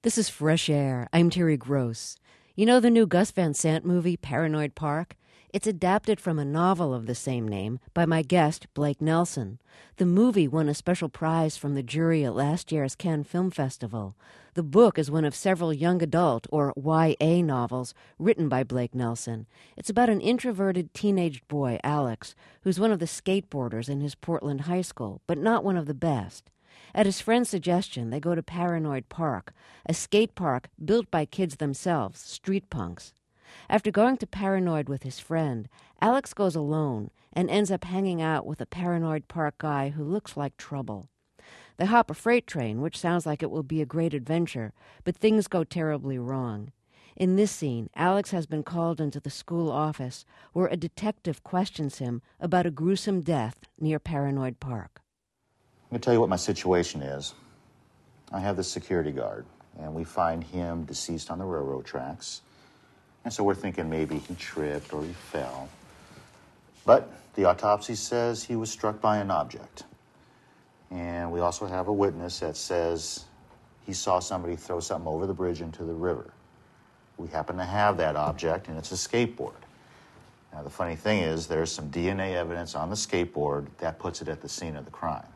This is Fresh Air. I'm Terry Gross. You know the new Gus Van Sant movie, Paranoid Park? It's adapted from a novel of the same name by my guest, Blake Nelson. The movie won a special prize from the jury at last year's Cannes Film Festival. The book is one of several young adult, or YA, novels written by Blake Nelson. It's about an introverted teenage boy, Alex, who's one of the skateboarders in his Portland high school, but not one of the best. At his friend's suggestion, they go to Paranoid Park, a skate park built by kids themselves, street punks. After going to Paranoid with his friend, Alex goes alone and ends up hanging out with a Paranoid Park guy who looks like trouble. They hop a freight train, which sounds like it will be a great adventure, but things go terribly wrong. In this scene, Alex has been called into the school office, where a detective questions him about a gruesome death near Paranoid Park. I'm going to tell you what my situation is. I have this security guard, and we find him deceased on the railroad tracks. And so we're thinking maybe he tripped or he fell. But the autopsy says he was struck by an object. And we also have a witness that says he saw somebody throw something over the bridge into the river. We happen to have that object, and it's a skateboard. Now, the funny thing is there's some DNA evidence on the skateboard that puts it at the scene of the crime.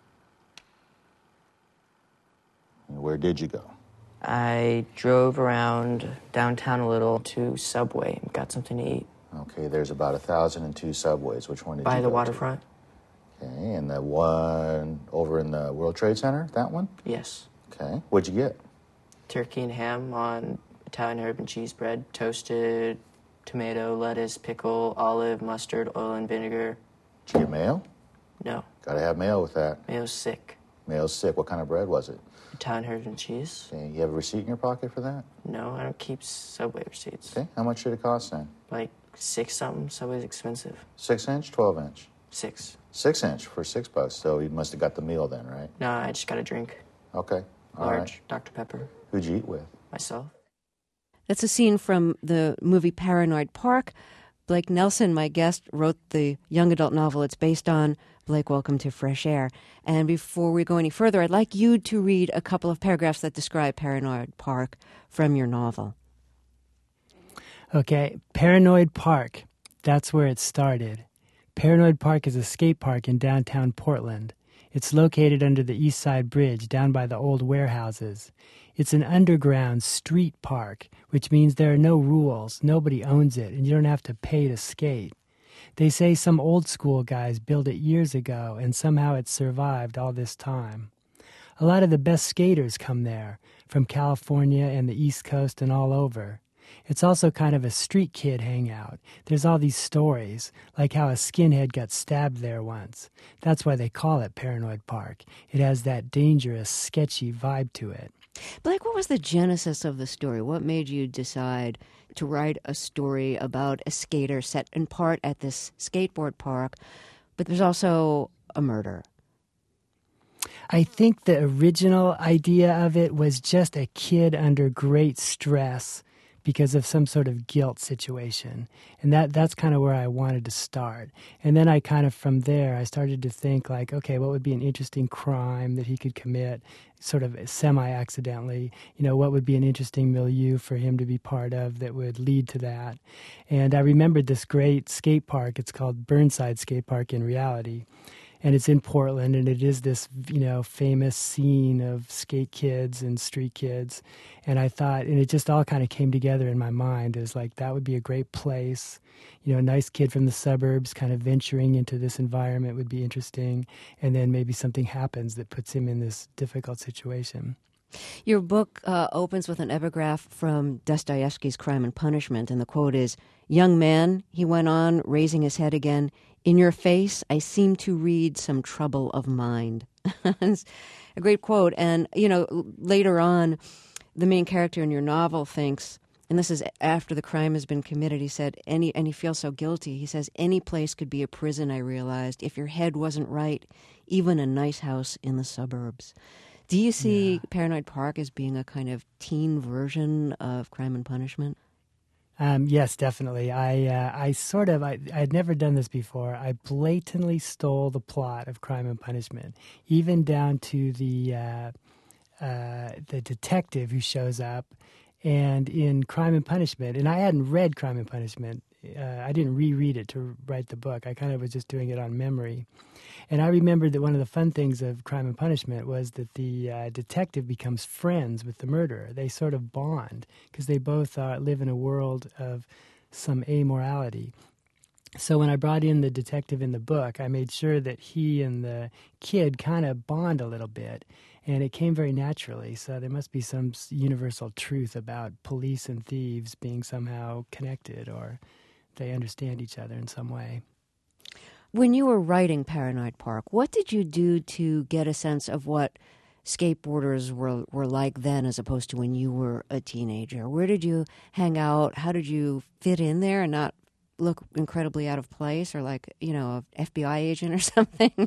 Where did you go? I drove around downtown a little to Subway and got something to eat. Okay, there's about 1,002 Subways. Which one did you go to? By the waterfront. Okay, and the one over in the World Trade Center, that one? Yes. Okay, what'd you get? Turkey and ham on Italian herb and cheese bread, toasted tomato, lettuce, pickle, olive, mustard, oil, and vinegar. Did you get mayo? No. Gotta have mayo with that. Mayo's sick. Mayo's sick. What kind of bread was it? Italian herb and cheese. Okay, you have a receipt in your pocket for that? No, I don't keep Subway receipts. Okay, how much did it cost then? Like 6 something. Subway's expensive. 6-inch, 12-inch? 6. 6-inch for $6. So you must have got the meal then, right? No, I just got a drink. Okay, all Large, right. Dr. Pepper. Who'd you eat with? Myself. That's a scene from the movie Paranoid Park. Blake Nelson, my guest, wrote the young adult novel it's based on. Blake, welcome to Fresh Air. And before we go any further, I'd like you to read a couple of paragraphs that describe Paranoid Park from your novel. Okay, Paranoid Park. That's where it started. Paranoid Park is a skate park in downtown Portland. It's located under the East Side Bridge down by the old warehouses. It's an underground street park, which means there are no rules, nobody owns it, and you don't have to pay to skate. They say some old school guys built it years ago, and somehow it's survived all this time. A lot of the best skaters come there, from California and the East Coast and all over. It's also kind of a street kid hangout. There's all these stories, like how a skinhead got stabbed there once. That's why they call it Paranoid Park. It has that dangerous, sketchy vibe to it. Blake, what was the genesis of the story? What made you decide to write a story about a skater set in part at this skateboard park, but there's also a murder? I think the original idea of it was just a kid under great stress because of some sort of guilt situation. And that's kind of where I wanted to start. And then I kind of, from there, I started to think like, okay, what would be an interesting crime that he could commit sort of semi-accidentally? You know, what would be an interesting milieu for him to be part of that would lead to that? And I remembered this great skate park. It's called Burnside Skate Park in reality. And it's in Portland, and it is this, you know, famous scene of skate kids and street kids. And I thought, and it just all kind of came together in my mind as like, that would be a great place. You know, a nice kid from the suburbs kind of venturing into this environment would be interesting. And then maybe something happens that puts him in this difficult situation. Your book opens with an epigraph from Dostoevsky's Crime and Punishment, and the quote is, "Young man," he went on, raising his head again, "in your face I seem to read some trouble of mind." It's a great quote. And, you know, later on, the main character in your novel thinks, and this is after the crime has been committed, he said, and he feels so guilty. He says, "Any place could be a prison, I realized. If your head wasn't right, even a nice house in the suburbs." Do you see Paranoid Park as being a kind of teen version of Crime and Punishment? Yes, definitely. I had never done this before. I blatantly stole the plot of Crime and Punishment, even down to the the detective who shows up, and in Crime and Punishment, and I hadn't read Crime and Punishment. I didn't reread it to write the book. I kind of was just doing it on memory. And I remembered that one of the fun things of Crime and Punishment was that the detective becomes friends with the murderer. They sort of bond because they both live in a world of some amorality. So when I brought in the detective in the book, I made sure that he and the kid kind of bond a little bit, and it came very naturally. So there must be some universal truth about police and thieves being somehow connected, or they understand each other in some way. When you were writing Paranoid Park, what did you do to get a sense of what skateboarders were like then as opposed to when you were a teenager? Where did you hang out? How did you fit in there and not look incredibly out of place or like, an FBI agent or something?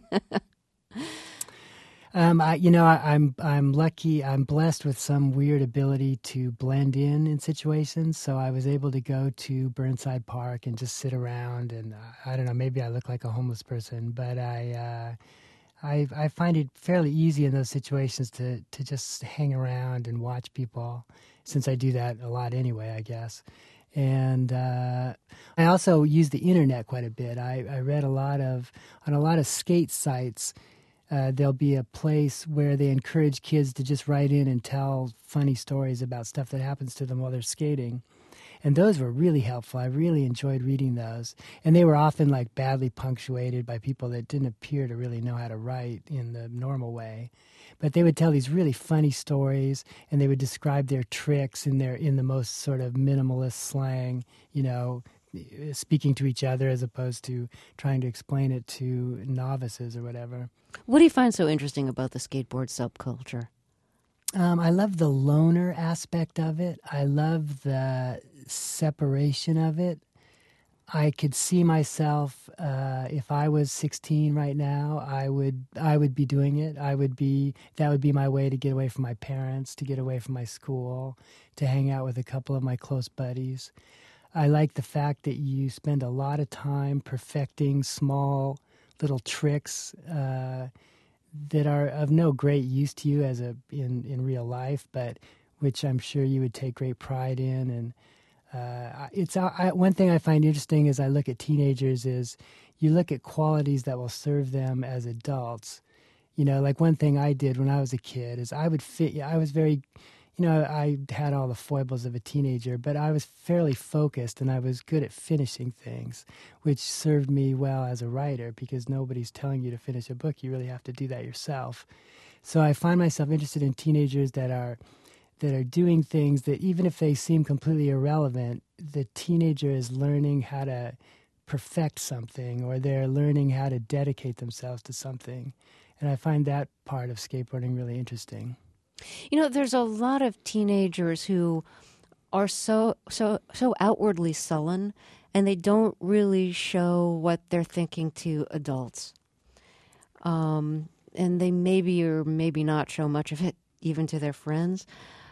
I'm lucky. I'm blessed with some weird ability to blend in situations. So I was able to go to Burnside Park and just sit around. And I don't know, maybe I look like a homeless person, but I find it fairly easy in those situations to just hang around and watch people, since I do that a lot anyway, I guess. And I also use the internet quite a bit. I read on a lot of skate sites. There'll be a place where they encourage kids to just write in and tell funny stories about stuff that happens to them while they're skating. And those were really helpful. I really enjoyed reading those. And they were often like badly punctuated by people that didn't appear to really know how to write in the normal way. But they would tell these really funny stories, and they would describe their tricks in the most sort of minimalist slang, speaking to each other as opposed to trying to explain it to novices or whatever. What do you find so interesting about the skateboard subculture? I love the loner aspect of it. I love the separation of it. I could see myself, if I was 16 right now, I would be doing it. That would be my way to get away from my parents, to get away from my school, to hang out with a couple of my close buddies. I like the fact that you spend a lot of time perfecting small little tricks that are of no great use to you in real life, but which I'm sure you would take great pride in. And one thing I find interesting as I look at teenagers is you look at qualities that will serve them as adults. Like one thing I did when I was a kid is I was very, I had all the foibles of a teenager, but I was fairly focused and I was good at finishing things, which served me well as a writer because nobody's telling you to finish a book. You really have to do that yourself. So I find myself interested in teenagers that are doing things that even if they seem completely irrelevant, the teenager is learning how to perfect something, or they're learning how to dedicate themselves to something. And I find that part of skateboarding really interesting. There's a lot of teenagers who are so outwardly sullen, and they don't really show what they're thinking to adults. And they maybe or maybe not show much of it even to their friends.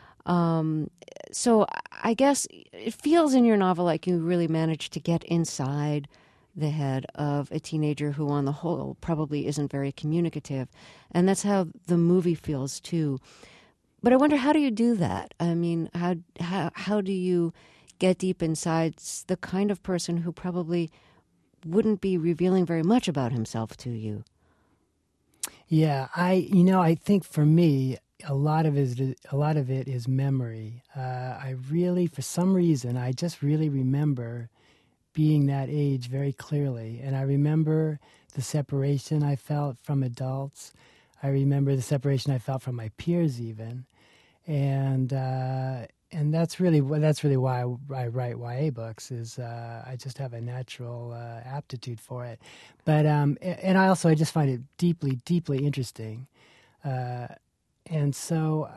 So I guess it feels in your novel like you really managed to get inside the head of a teenager who on the whole probably isn't very communicative. And that's how the movie feels too. But I wonder, how do you do that? I mean, how do you get deep inside the kind of person who probably wouldn't be revealing very much about himself to you? Yeah, I think for me, a lot of it is memory. I really, for some reason, I just really remember being that age very clearly, and I remember the separation I felt from adults. I remember the separation I felt from my peers, even, and that's really why I write YA books. Is I just have a natural aptitude for it, but and I just find it deeply, deeply interesting, and so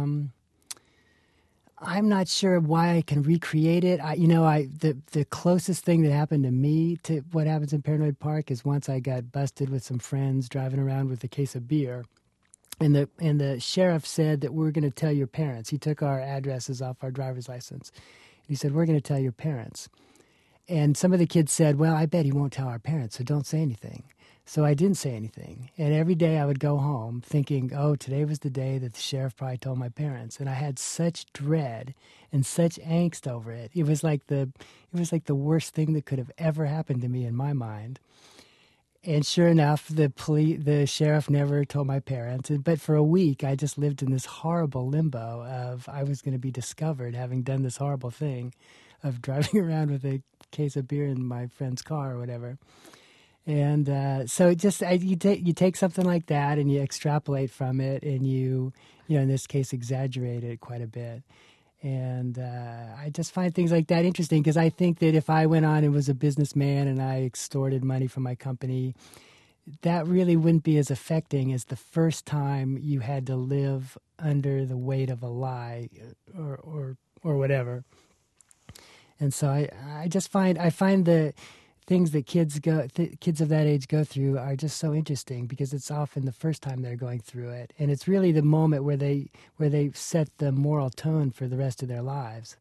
I'm not sure why I can recreate it. The closest thing that happened to me to what happens in Paranoid Park is once I got busted with some friends driving around with a case of beer. And the sheriff said that we're going to tell your parents. He took our addresses off our driver's license. He said, we're going to tell your parents. And some of the kids said, well, I bet he won't tell our parents, so don't say anything. So I didn't say anything. And every day I would go home thinking, oh, today was the day that the sheriff probably told my parents. And I had such dread and such angst over it. It was like the worst thing that could have ever happened to me in my mind. And sure enough, the sheriff never told my parents. But for a week, I just lived in this horrible limbo of I was going to be discovered having done this horrible thing of driving around with a case of beer in my friend's car or whatever. And so you take something like that and you extrapolate from it, and you in this case exaggerate it quite a bit. And I just find things like that interesting because I think that if I went on and was a businessman and I extorted money from my company, that really wouldn't be as affecting as the first time you had to live under the weight of a lie or whatever. And so I find the things that kids of that age go through are just so interesting because it's often the first time they're going through it, and it's really the moment where they set the moral tone for the rest of their lives.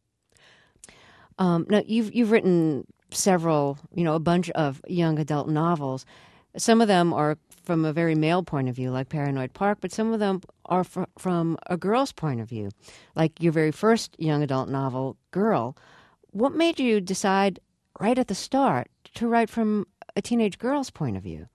Now you've written several, a bunch of young adult novels. Some of them are from a very male point of view, like Paranoid Park, but some of them are from a girl's point of view, like your very first young adult novel, Girl. What made you decide right at the start to write from a teenage girl's point of view?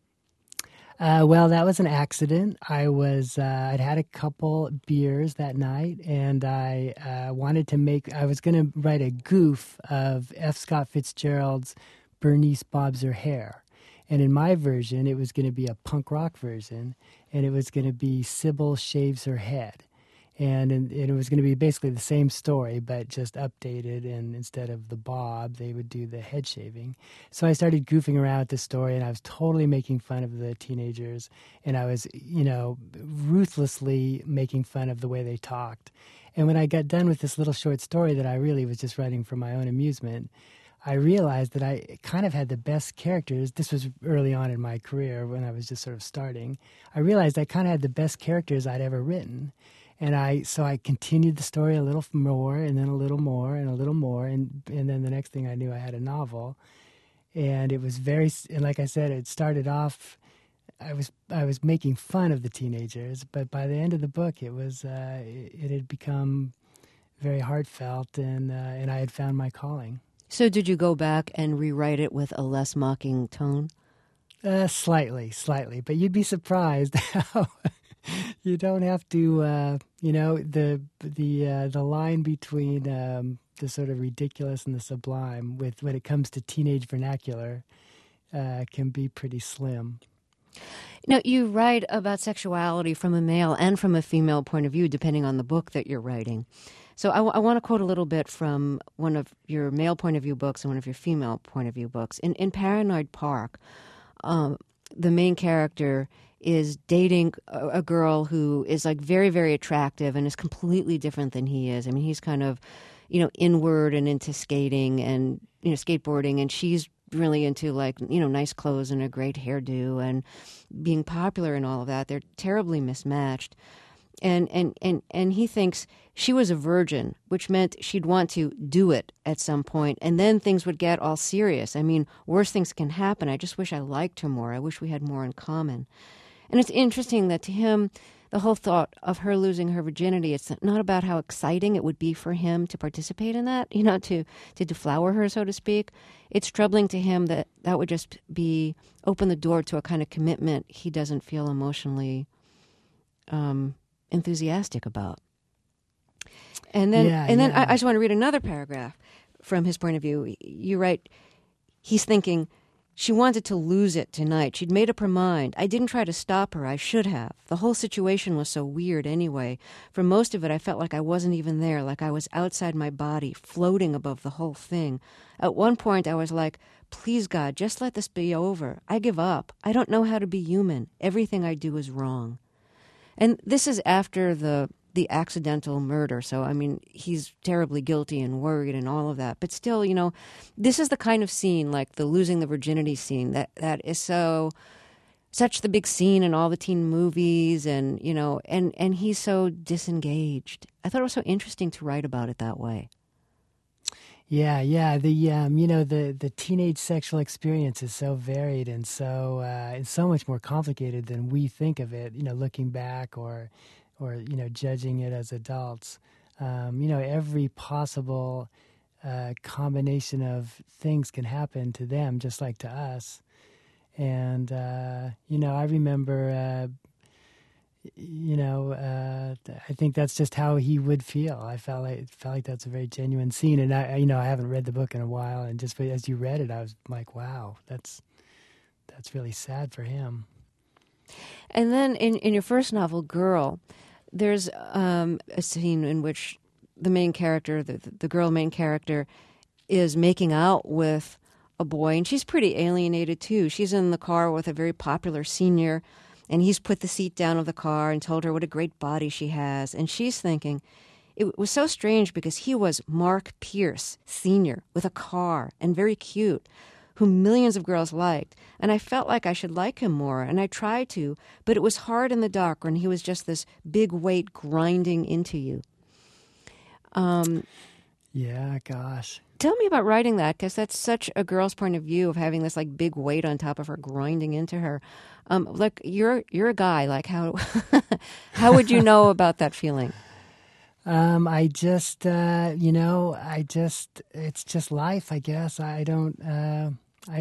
Well, that was an accident. I'd had a couple beers that night, and I was going to write a goof of F. Scott Fitzgerald's Bernice Bobs Her Hair. And in my version, it was going to be a punk rock version, and it was going to be Sybil Shaves Her Head. And it was going to be basically the same story, but just updated. And instead of the bob, they would do the head shaving. So I started goofing around with this story, and I was totally making fun of the teenagers. And I was, ruthlessly making fun of the way they talked. And when I got done with this little short story that I really was just writing for my own amusement, I realized that I kind of had the best characters. This was early on in my career when I was just sort of starting. I realized I kind of had the best characters I'd ever written. And so I continued the story a little more, and then a little more, and a little more, and then the next thing I knew, I had a novel. And it was and like I said, it started off. I was making fun of the teenagers, but by the end of the book, it had become very heartfelt, and I had found my calling. So did you go back and rewrite it with a less mocking tone? Slightly, but you'd be surprised how. You don't have to, the line between the sort of ridiculous and the sublime when it comes to teenage vernacular can be pretty slim. Now, you write about sexuality from a male and from a female point of view, depending on the book that you're writing. So I want to quote a little bit from one of your male point of view books and one of your female point of view books. In Paranoid Park, the main character is dating a girl who is like very, very attractive and is completely different than he is. I mean, he's kind of, inward and into skating and, skateboarding, and she's really into nice clothes and a great hairdo and being popular and all of that. They're terribly mismatched. And he thinks she was a virgin, which meant she'd want to do it at some point, and then things would get all serious. I mean, worse things can happen. I just wish I liked her more. I wish we had more in common. And it's interesting that to him, the whole thought of her losing her virginity, it's not about how exciting it would be for him to participate in that, to deflower her, so to speak. It's troubling to him that would just open the door to a kind of commitment he doesn't feel emotionally enthusiastic about. And then, I just want to read another paragraph from his point of view. You write, he's thinking, she wanted to lose it tonight. She'd made up her mind. I didn't try to stop her. I should have. The whole situation was so weird anyway. For most of it, I felt like I wasn't even there, like I was outside my body, floating above the whole thing. At one point, I was like, please, God, just let this be over. I give up. I don't know how to be human. Everything I do is wrong. And this is after the accidental murder. So, I mean, he's terribly guilty and worried and all of that. But still, this is the kind of scene, like the losing the virginity scene, that is such the big scene in all the teen movies, and, and he's so disengaged. I thought it was so interesting to write about it that way. Yeah. The teenage sexual experience is so varied and so it's so much more complicated than we think of it. Looking back or judging it as adults. Every possible combination of things can happen to them, just like to us. And I remember. I think that's just how he would feel. I felt like that's a very genuine scene, and I haven't read the book in a while, and just as you read it, I was like, wow, that's really sad for him. And then in your first novel, Girl, there's a scene in which the main character, the girl main character, is making out with a boy, and she's pretty alienated too. She's in the car with a very popular senior, and he's put the seat down of the car and told her what a great body she has. And she's thinking, it was so strange because he was Mark Pierce, Sr., with a car and very cute, who millions of girls liked. And I felt like I should like him more, and I tried to, but it was hard in the dark when he was just this big weight grinding into you. Yeah, gosh. Tell me about writing that, because that's such a girl's point of view of having this like big weight on top of her grinding into her. Like you're a guy. Like how how would you know about that feeling? It's just life, I guess. I don't know.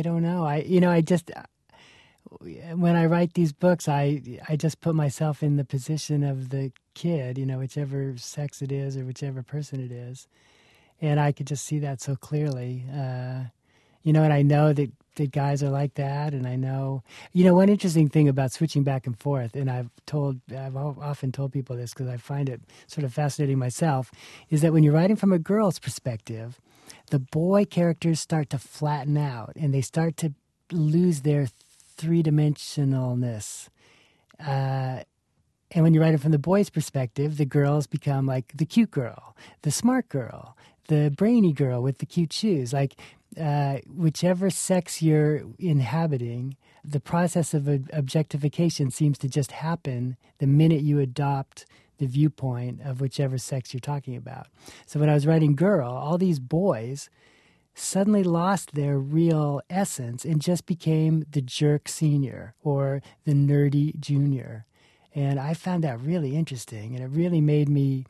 When I write these books, I just put myself in the position of the kid, whichever sex it is or whichever person it is. And I could just see that so clearly, and I know that guys are like that. And I know, one interesting thing about switching back and forth, and I've often told people this because I find it sort of fascinating myself, is that when you're writing from a girl's perspective, the boy characters start to flatten out and they start to lose their three-dimensionalness. And when you're writing from the boy's perspective, the girls become like the cute girl, the smart girl, the brainy girl with the cute shoes. Like whichever sex you're inhabiting, the process of objectification seems to just happen the minute you adopt the viewpoint of whichever sex you're talking about. So when I was writing Girl, all these boys suddenly lost their real essence and just became the jerk senior or the nerdy junior. And I found that really interesting, and it really made me,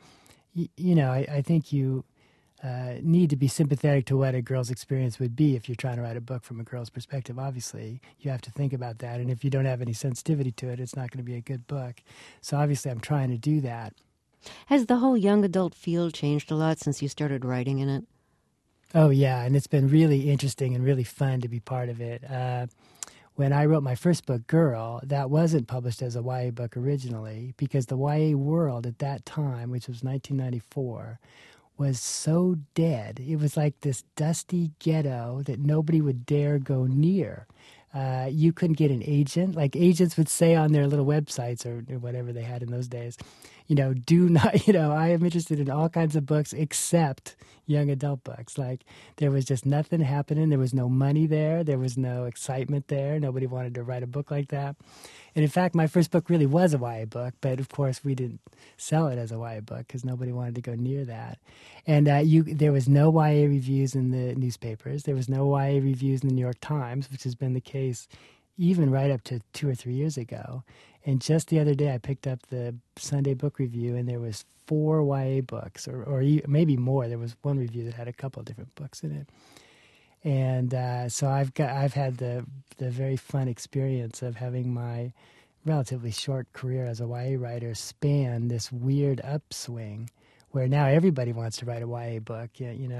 I think you need to be sympathetic to what a girl's experience would be if you're trying to write a book from a girl's perspective. Obviously, you have to think about that, and if you don't have any sensitivity to it, it's not going to be a good book. So obviously, I'm trying to do that. Has the whole young adult field changed a lot since you started writing in it? Oh, yeah, and it's been really interesting and really fun to be part of it. When I wrote my first book, Girl, that wasn't published as a YA book originally because the YA world at that time, which was 1994, was so dead. It was like this dusty ghetto that nobody would dare go near. You couldn't get an agent. Like agents would say on their little websites or whatever they had in those days, do not, I am interested in all kinds of books except young adult books. Like there was just nothing happening. There was no money there. There was no excitement there. Nobody wanted to write a book like that. And in fact, my first book really was a YA book, but of course we didn't sell it as a YA book because nobody wanted to go near that. And there was no YA reviews in the newspapers. There was no YA reviews in the New York Times, which has been the case even right up to 2 or 3 years ago. And just the other day I picked up the Sunday Book Review, and there was 4 YA books, or maybe more. There was one review that had a couple of different books in it. And so I've had the very fun experience of having my relatively short career as a YA writer span this weird upswing where now everybody wants to write a YA book.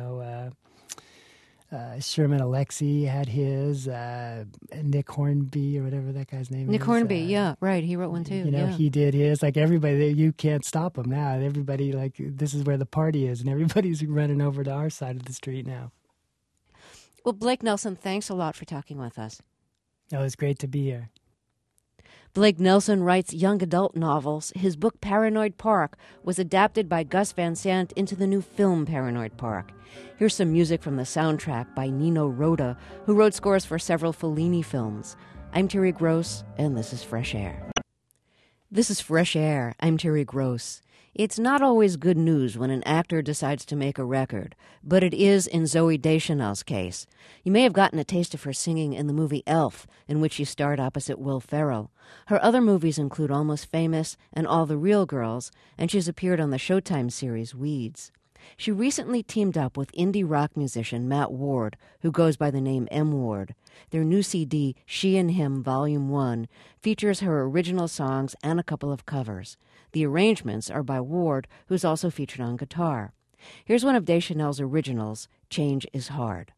Sherman Alexie had his, Nick Hornby or whatever that guy's name is. Nick Hornby, yeah, right. He wrote one too. He did his. Like everybody, you can't stop him now. Everybody, like, this is where the party is, and everybody's running over to our side of the street now. Well, Blake Nelson, thanks a lot for talking with us. It was great to be here. Blake Nelson writes young adult novels. His book Paranoid Park was adapted by Gus Van Sant into the new film Paranoid Park. Here's some music from the soundtrack by Nino Rota, who wrote scores for several Fellini films. I'm Terry Gross, and this is Fresh Air. This is Fresh Air. I'm Terry Gross. It's not always good news when an actor decides to make a record, but it is in Zooey Deschanel's case. You may have gotten a taste of her singing in the movie Elf, in which she starred opposite Will Ferrell. Her other movies include Almost Famous and All the Real Girls, and she's appeared on the Showtime series Weeds. She recently teamed up with indie rock musician Matt Ward, who goes by the name M. Ward. Their new CD, She and Him Volume 1, features her original songs and a couple of covers. The arrangements are by Ward, who's also featured on guitar. Here's one of Deschanel's originals, Change is Hard.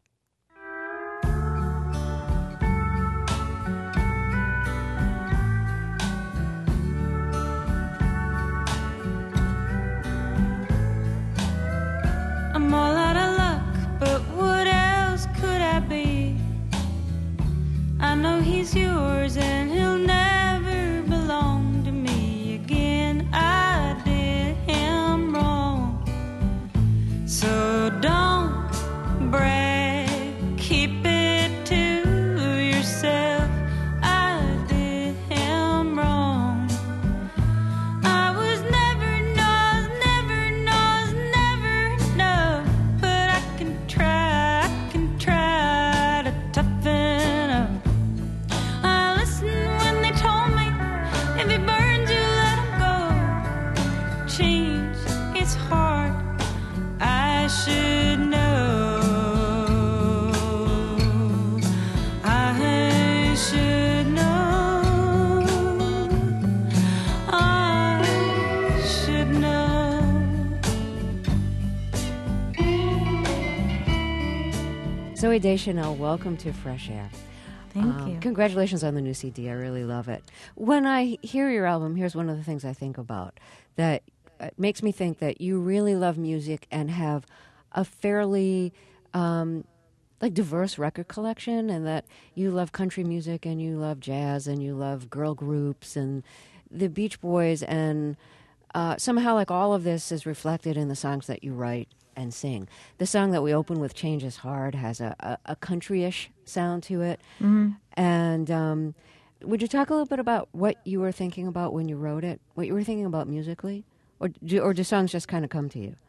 I'm all out of luck, but what else could I be? I know he's yours and he'll never belong to me again. I did him wrong, so don't brag, keep it to yourself. I did him wrong. I was never enough, but I can try to toughen up. I listened when they told me, if he burns you, let him go. Change is hard, I should know. I should know. I should know. Zooey Deschanel, welcome to Fresh Air. Thank you. Congratulations on the new CD. I really love it. When I hear your album, here's one of the things I think about that makes me think that you really love music and have a fairly diverse record collection, and that you love country music and you love jazz and you love girl groups and the Beach Boys, and somehow like all of this is reflected in the songs that you write and sing. The song that we open with, Change is Hard, has a country-ish sound to it. Mm-hmm. And would you talk a little bit about what you were thinking about when you wrote it, what you were thinking about musically? Or do songs just kind of come to you?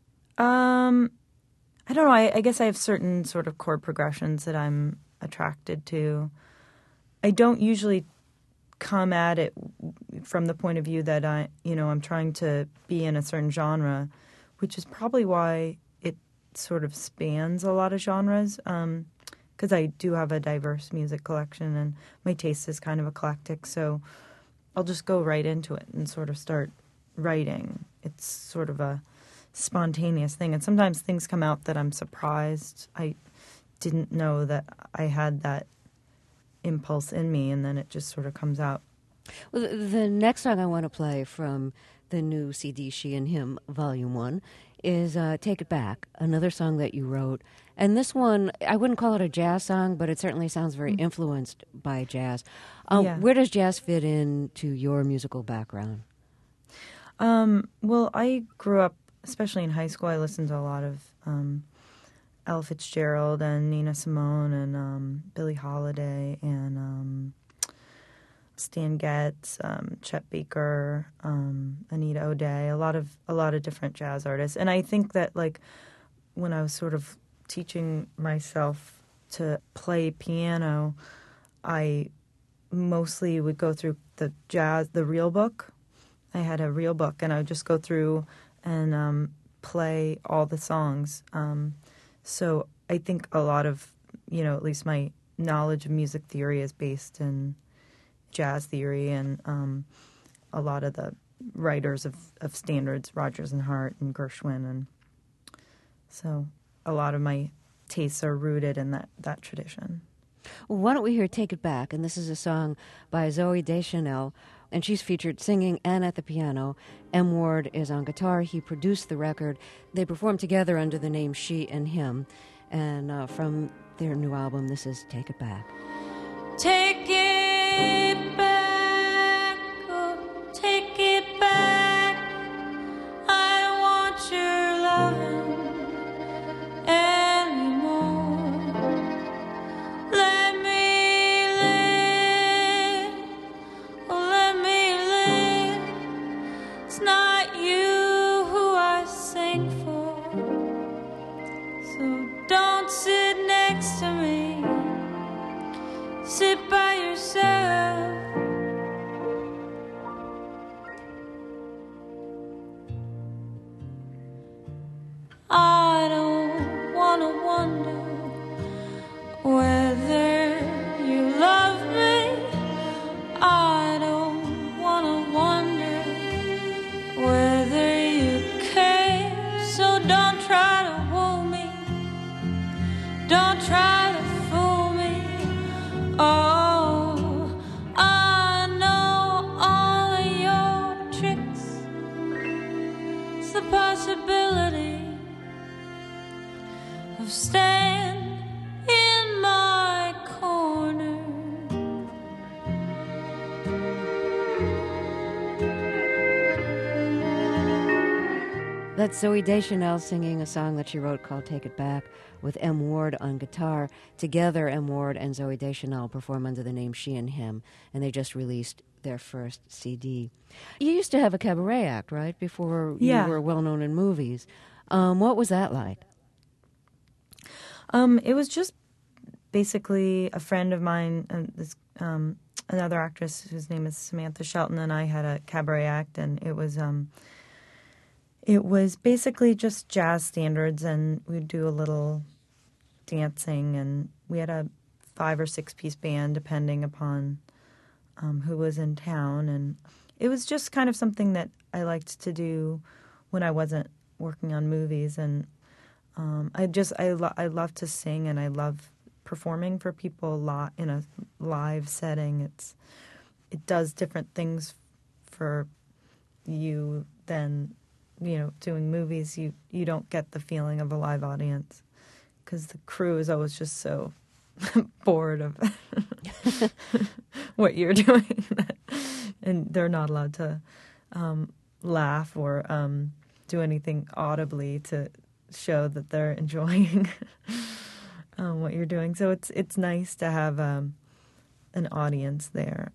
I don't know. I guess I have certain sort of chord progressions that I'm attracted to. I don't usually come at it from the point of view that I'm trying to be in a certain genre, which is probably why it sort of spans a lot of genres, because I do have a diverse music collection and my taste is kind of eclectic, so I'll just go right into it and sort of start writing. It's sort of a spontaneous thing, and sometimes things come out that I'm surprised. I didn't know that I had that impulse in me, and then it just sort of comes out. Well, the next song I want to play from the new CD, She and Him, Volume 1, is Take It Back, another song that you wrote. And this one, I wouldn't call it a jazz song, but it certainly sounds very influenced by jazz. Where does jazz fit into your musical background? Well, I grew up, especially in high school, I listened to a lot of Ella Fitzgerald and Nina Simone and Billie Holiday and Stan Getz, Chet Baker, Anita O'Day, a lot of different jazz artists. And I think that, like, when I was sort of teaching myself to play piano, I mostly would go through the real book. I had a real book, and I would just go through and play all the songs. So I think a lot of, at least my knowledge of music theory is based in jazz theory, and a lot of the writers of standards, Rodgers and Hart and Gershwin, and so a lot of my tastes are rooted in that tradition. Well, why don't we hear Take It Back? And this is a song by Zooey Deschanel, and she's featured singing and at the piano. M. Ward is on guitar. He produced the record. They performed together under the name She and Him. And from their new album, this is Take It Back. Take it back, oh, take it back. I don't want your loving anymore. Let me live, oh, let me live. I don't wanna wonder whether you love me. I don't wanna wonder whether you care. So don't try to woo me. Don't try to fool me. Oh, I know all of your tricks. It's the possibility of staying in my corner. That's Zooey Deschanel singing a song that she wrote called Take It Back with M. Ward on guitar. Together, M. Ward and Zooey Deschanel perform under the name She and Him, and they just released their first CD. You used to have a cabaret act, right, before Yeah. you were well-known in movies. What was that like? It was just basically a friend of mine, another actress whose name is Samantha Shelton, and I had a cabaret act, and it was basically just jazz standards, and we'd do a little dancing, and we had a 5 or 6 piece band depending upon who was in town, and it was just kind of something that I liked to do when I wasn't working on movies, and I love to sing, and I love performing for people a lot in a live setting. It does different things for you than, doing movies. You don't get the feeling of a live audience because the crew is always just so bored of what you're doing, and they're not allowed to laugh or do anything audibly to show that they're enjoying what you're doing. So it's nice to have an audience there.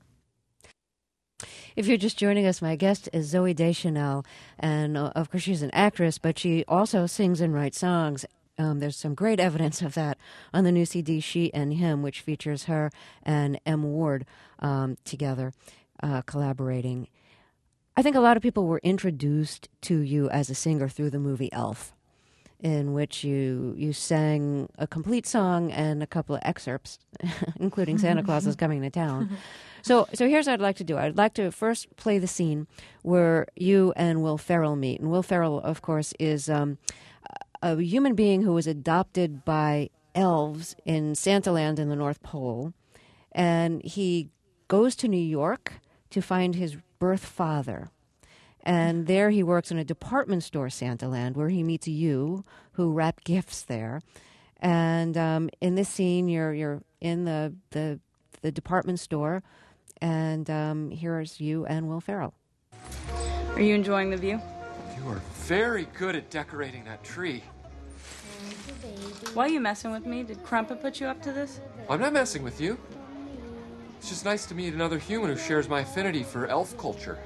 If you're just joining us, my guest is Zooey Deschanel, and of course she's an actress, but she also sings and writes songs. There's some great evidence of that on the new CD, She and Him, which features her and M. Ward together, collaborating. I think a lot of people were introduced to you as a singer through the movie Elf, in which you sang a complete song and a couple of excerpts, including Santa Claus is Coming to Town. So here's what I'd like to do. I'd like to first play the scene where you and Will Ferrell meet. And Will Ferrell, of course, is a human being who was adopted by elves in Santaland in the North Pole. And he goes to New York to find his birth father. And there he works in a department store, Santaland, where he meets you, who wrap gifts there. And in this scene, you're in the department store, and here's you and Will Ferrell. Are you enjoying the view? You are very good at decorating that tree. Why are you messing with me? Did Crumpet put you up to this? I'm not messing with you. It's just nice to meet another human who shares my affinity for elf culture.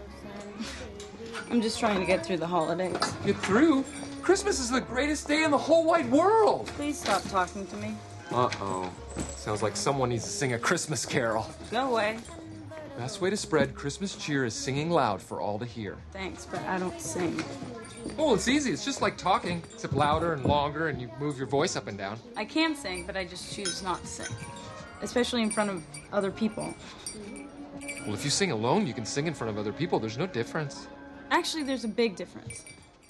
I'm just trying to get through the holidays. Get through? Christmas is the greatest day in the whole wide world! Please stop talking to me. Uh-oh. Sounds like someone needs to sing a Christmas carol. No way. Best way to spread Christmas cheer is singing loud for all to hear. Thanks, but I don't sing. Oh, it's easy. It's just like talking, except louder and longer, and you move your voice up and down. I can sing, but I just choose not to sing. Especially in front of other people. Well, if you sing alone, you can sing in front of other people. There's no difference. Actually, there's a big difference.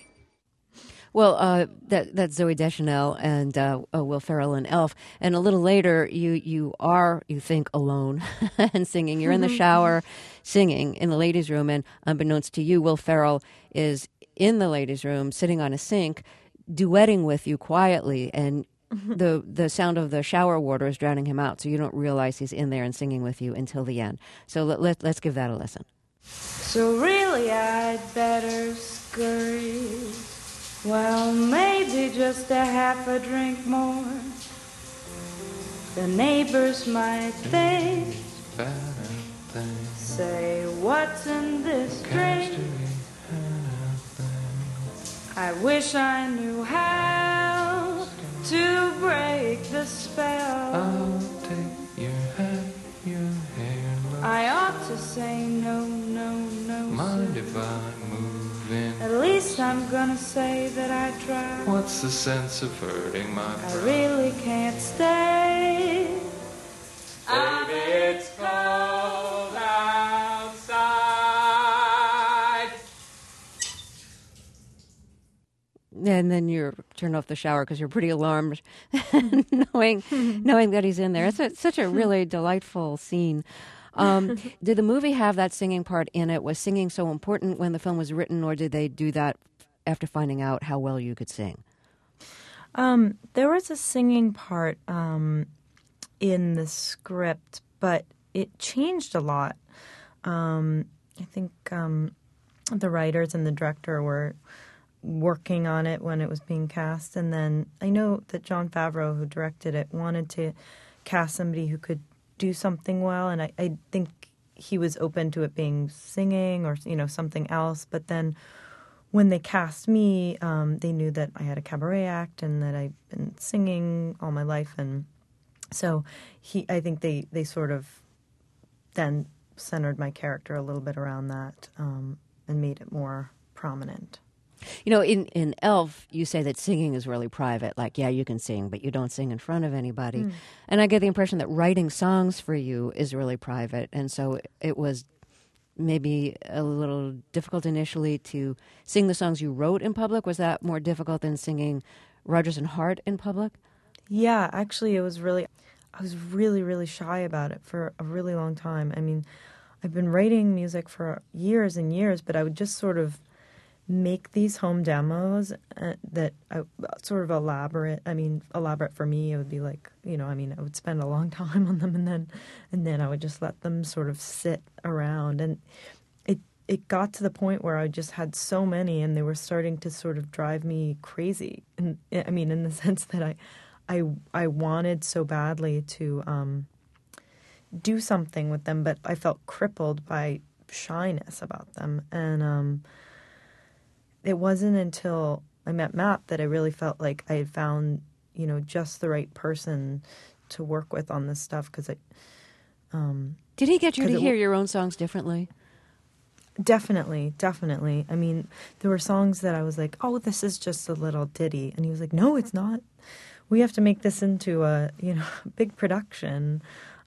Well, that's Zooey Deschanel and Will Ferrell and Elf. And a little later, you think, alone and singing. You're in the shower singing in the ladies' room, and unbeknownst to you, Will Ferrell is in the ladies' room sitting on a sink, duetting with you quietly, and the sound of the shower water is drowning him out, so you don't realize he's in there and singing with you until the end. So let's give that a listen. So really I'd better scurry. Well, maybe just a half a drink more. The neighbors might think, say, what's in this drink? I wish I knew how to break the spell. I'll take your hand, your hair. I ought to say no, no, no. Mind if I move in? At least I'm gonna say that I tried. what's the sense of hurting my I pride? really can't stay. Baby, it's cold outside. And then you turn off the shower because you're pretty alarmed, knowing that he's in there. It's such a really delightful scene. Did the movie have that singing part in it? Was singing so important when the film was written, or did they do that after finding out how well you could sing? There was a singing part in the script, but it changed a lot. I think the writers and the director were working on it when it was being cast, and then I know that Jon Favreau, who directed it, wanted to cast somebody who could do something well, and I think he was open to it being singing or something else. But then when they cast me, they knew that I had a cabaret act and that I've been singing all my life, and so I think they sort of then centered my character a little bit around that and made it more prominent. In Elf, you say that singing is really private. Like, yeah, you can sing, but you don't sing in front of anybody. And I get the impression that writing songs for you is really private. And so it was maybe a little difficult initially to sing the songs you wrote in public. Was that more difficult than singing Rodgers and Hart in public? Yeah, actually, I was really, really shy about it for a really long time. I mean, I've been writing music for years and years, but I would just sort of make these home demos that I sort of elaborate. I mean, elaborate for me, it would be like, I would spend a long time on them, and then I would just let them sort of sit around. And it got to the point where I just had so many, and they were starting to sort of drive me crazy. And I mean, in the sense that I wanted so badly to do something with them, but I felt crippled by shyness about them. And it wasn't until I met Matt that I really felt like I had found, just the right person to work with on this stuff. Because did he get you to hear your own songs differently? Definitely. I mean, there were songs that I was like, oh, this is just a little ditty. And he was like, no, it's not. We have to make this into a, big production.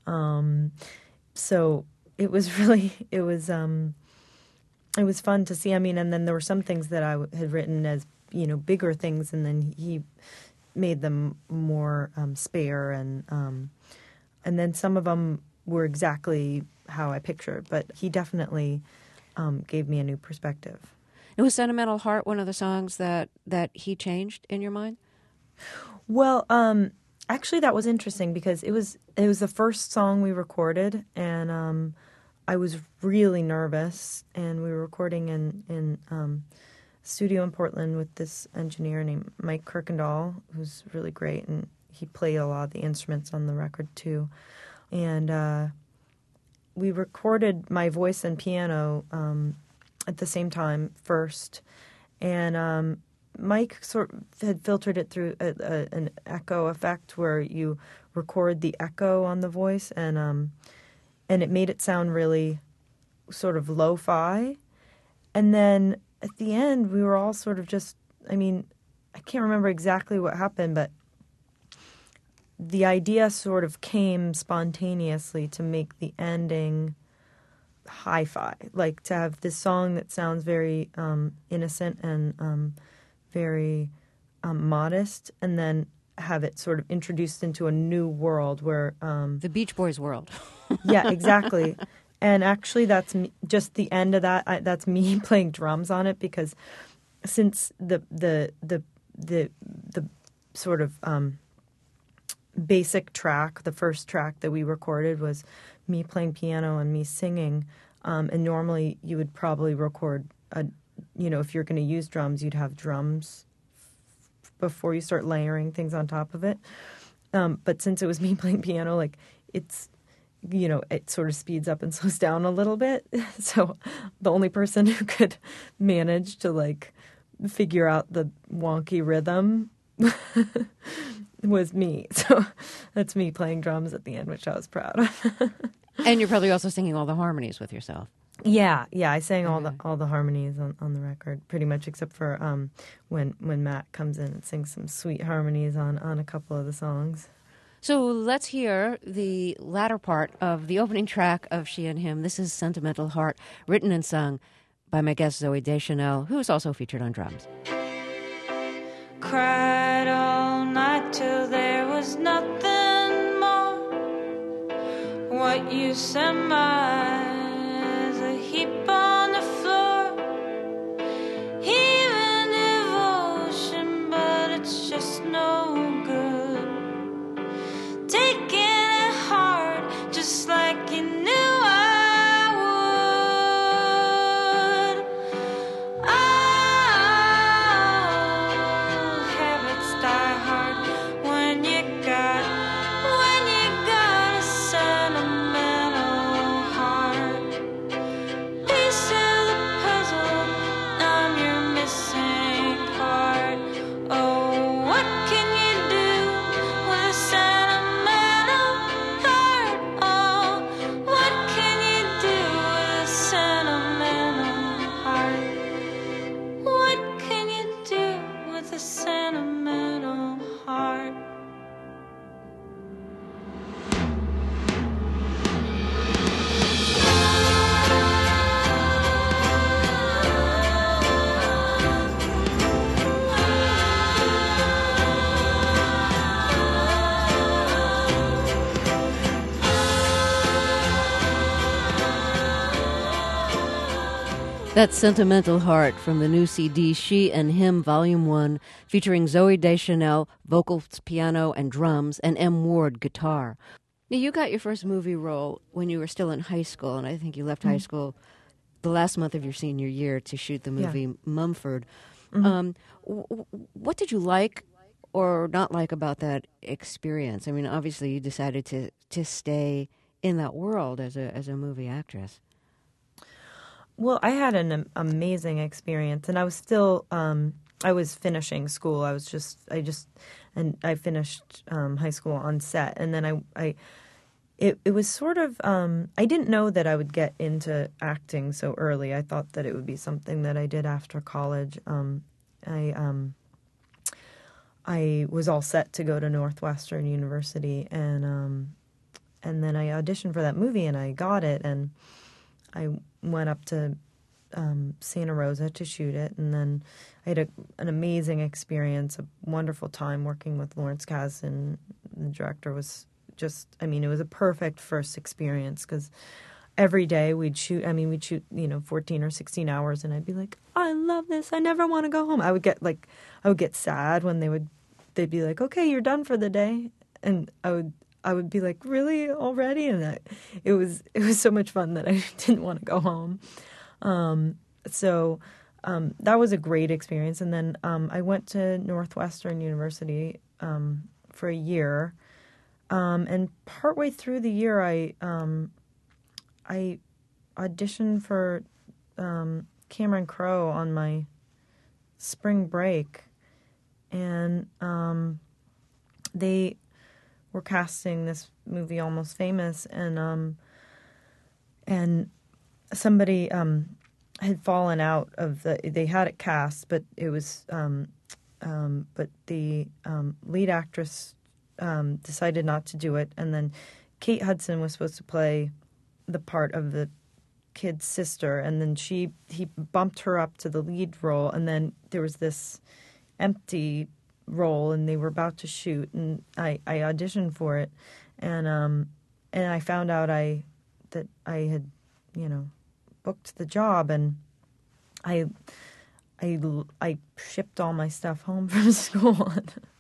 So it was really, it was fun to see. I mean, and then there were some things that I had written as, bigger things, and then he made them more spare, and then some of them were exactly how I pictured. But he definitely gave me a new perspective. And was Sentimental Heart one of the songs that he changed in your mind? Well, actually, that was interesting because it was the first song we recorded, and I was really nervous, and we were recording in a studio in Portland with this engineer named Mike Kirkendall, who's really great, and he played a lot of the instruments on the record too. And we recorded my voice and piano at the same time first, and Mike sort of had filtered it through an echo effect where you record the echo on the voice, and it made it sound really sort of lo-fi. And then at the end, we were all sort of just, I mean, I can't remember exactly what happened, but the idea sort of came spontaneously to make the ending hi-fi, like to have this song that sounds very innocent and very modest, and then have it sort of introduced into a new world where the Beach Boys world. Yeah, exactly. And actually, that's just the end of that. That's me playing drums on it, because since the sort of basic track, the first track that we recorded was me playing piano and me singing, and normally you would probably record if you're going to use drums, you'd have drums before you start layering things on top of it. But since it was me playing piano, like it sort of speeds up and slows down a little bit. So the only person who could manage to figure out the wonky rhythm was me. So that's me playing drums at the end, which I was proud of. And you're probably also singing all the harmonies with yourself. Yeah, I sang all the harmonies on the record, pretty much, except for when Matt comes in and sings some sweet harmonies on a couple of the songs. So let's hear the latter part of the opening track of She and Him. This is Sentimental Heart, written and sung by my guest Zooey Deschanel, who is also featured on drums. Cried all night till there was nothing more. What use am I as a heap on the floor? Even devotion, but it's just no good. Taking it hard, just like you knew I would. Oh, habits die hard when you got a sentimental heart. Piece of the puzzle, I'm your missing part. Oh, what can you do with a sentimental heart? Oh, what can you do with a sentimental heart? What can you do with a sentimental heart? That's Sentimental Heart from the new CD She and Him Volume 1, featuring Zooey Deschanel, vocals, piano, and drums, and M. Ward, guitar. Now, you got your first movie role when you were still in high school, and I think you left high school the last month of your senior year to shoot the movie Mumford. What did you like or not like about that experience? I mean, obviously you decided to stay in that world as a movie actress. Well, I had an amazing experience, and I was still I was finishing school. I finished high school on set, and then it was sort of I didn't know that I would get into acting so early. I thought that it would be something that I did after college. I was all set to go to Northwestern University, and then I auditioned for that movie, and I got it, and I went up to Santa Rosa to shoot it, and then I had an amazing experience, a wonderful time working with Lawrence Kasdan. The director was just, I mean, it was a perfect first experience because every day we'd shoot, 14 or 16 hours, and I'd be like, I love this, I never want to go home. I would get sad when they'd be like, okay, you're done for the day, and I would be like, really, already? And it was so much fun that I didn't want to go home. So that was a great experience. And then I went to Northwestern University for a year. And partway through the year, I auditioned for Cameron Crowe on my spring break. And they were casting this movie Almost Famous, and somebody had fallen out of they had it cast, but it was but the lead actress decided not to do it, and then Kate Hudson was supposed to play the part of the kid's sister, and then he bumped her up to the lead role, and then there was this empty role, and they were about to shoot, and I auditioned for it, and I found out that I had booked the job, and I shipped all my stuff home from school,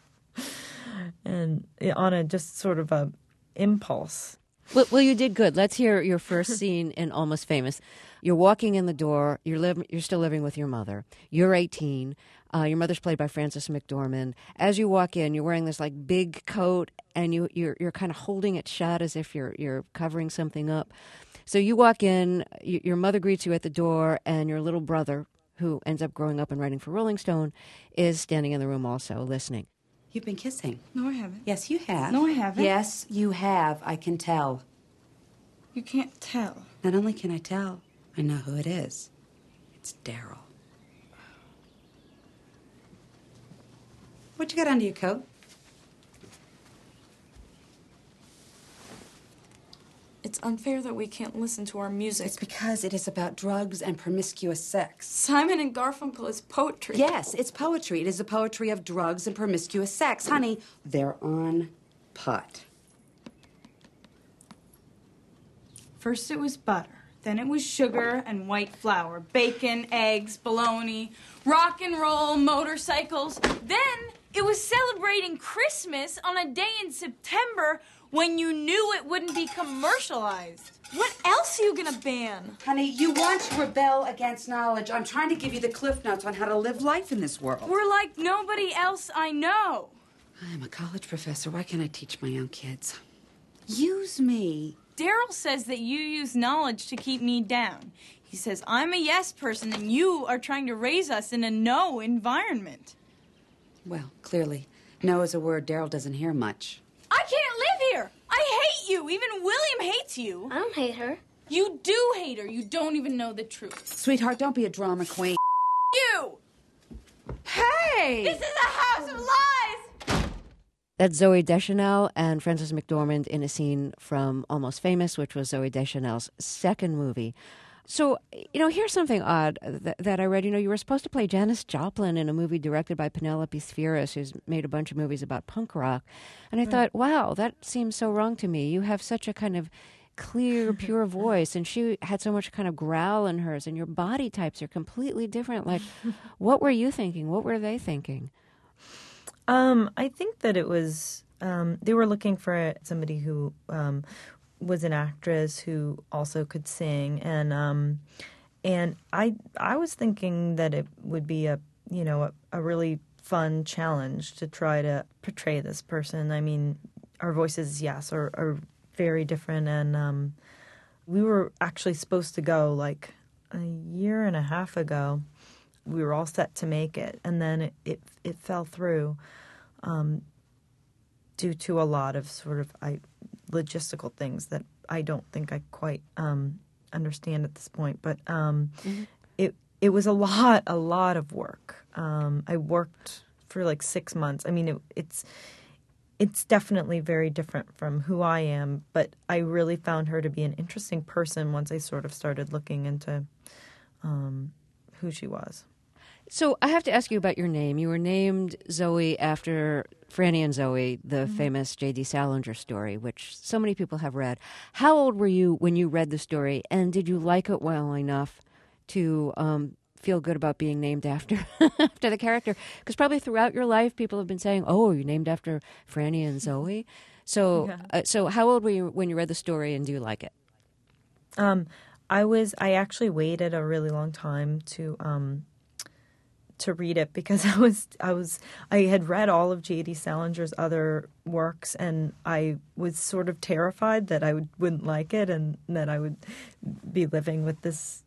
and on a just sort of a impulse. Well, you did good. Let's hear your first scene in Almost Famous. You're walking in the door. You're still living with your mother. You're 18. Your mother's played by Frances McDormand. As you walk in, you're wearing this like big coat, and you're kind of holding it shut as if you're covering something up. So you walk in. Your mother greets you at the door, and your little brother, who ends up growing up and writing for Rolling Stone, is standing in the room also listening. You've been kissing. No, I haven't. Yes, you have. No, I haven't. Yes, you have. I can tell. You can't tell. Not only can I tell, I know who it is. It's Daryl. What you got under your coat? It's unfair that we can't listen to our music. It's because it is about drugs and promiscuous sex. Simon and Garfunkel is poetry. Yes, it's poetry. It is the poetry of drugs and promiscuous sex. Honey, they're on pot. First it was butter, then it was sugar and white flour, bacon, eggs, bologna, rock and roll, motorcycles. Then it was celebrating Christmas on a day in September when you knew it wouldn't be commercialized. What else are you gonna ban? Honey, you want to rebel against knowledge. I'm trying to give you the Cliff Notes on how to live life in this world. We're like nobody else I know. I'm a college professor. Why can't I teach my own kids? Use me. Daryl says that you use knowledge to keep me down. He says I'm a yes person and you are trying to raise us in a no environment. Well, clearly, no is a word Daryl doesn't hear much. I can't live here. I hate you. Even William hates you. I don't hate her. You do hate her. You don't even know the truth. Sweetheart, don't be a drama queen. You! Hey! This is a house of lies! That's Zooey Deschanel and Frances McDormand in a scene from Almost Famous, which was Zooey Deschanel's second movie. So, here's something odd that I read. You were supposed to play Janis Joplin in a movie directed by Penelope Spheris, who's made a bunch of movies about punk rock. And I thought, wow, that seems so wrong to me. You have such a kind of clear, pure voice, and she had so much kind of growl in hers, and your body types are completely different. Like, what were you thinking? What were they thinking? I think that it was, they were looking for somebody who was an actress who also could sing, and I was thinking that it would be a really fun challenge to try to portray this person. I mean, our voices, yes, are very different, and we were actually supposed to go like a year and a half ago. We were all set to make it, and then it fell through due to a lot of sort of logistical things that I don't think I quite understand at this point. But it was a lot of work. I worked for like 6 months. I mean, it's definitely very different from who I am, but I really found her to be an interesting person once I sort of started looking into who she was. So I have to ask you about your name. You were named Zoe after Franny and Zoe, the famous J.D. Salinger story, which so many people have read. How old were you when you read the story, and did you like it well enough to feel good about being named after after the character? Because probably throughout your life, people have been saying, "Oh, you're named after Franny and Zoe." So, so how old were you when you read the story, and do you like it? I actually waited a really long time to read it because I had read all of J.D. Salinger's other works, and I was sort of terrified that I wouldn't like it and that I would be living with this,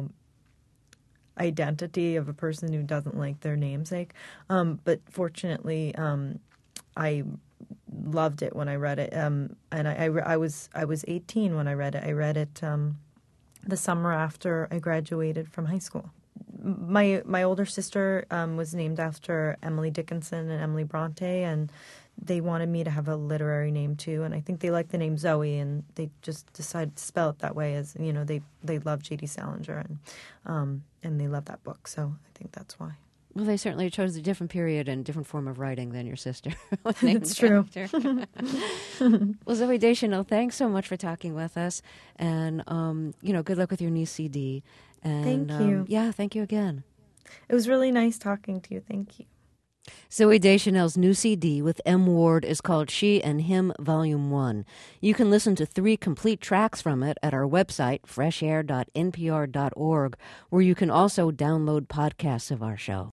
identity of a person who doesn't like their namesake. But fortunately, I loved it when I read it, and I was 18 when I read it. I read it the summer after I graduated from high school. My older sister was named after Emily Dickinson and Emily Bronte, and they wanted me to have a literary name too. And I think they liked the name Zoe, and they just decided to spell it that way. As they love J.D. Salinger, and they love that book. So I think that's why. Well, they certainly chose a different period and different form of writing than your sister. That's true. Well, Zooey Deschanel, thanks so much for talking with us, and good luck with your new CD. And, thank you. Thank you again. It was really nice talking to you. Thank you. Zooey Deschanel's new CD with M. Ward is called She and Him Volume 1. You can listen to 3 complete tracks from it at our website, freshair.npr.org, where you can also download podcasts of our show.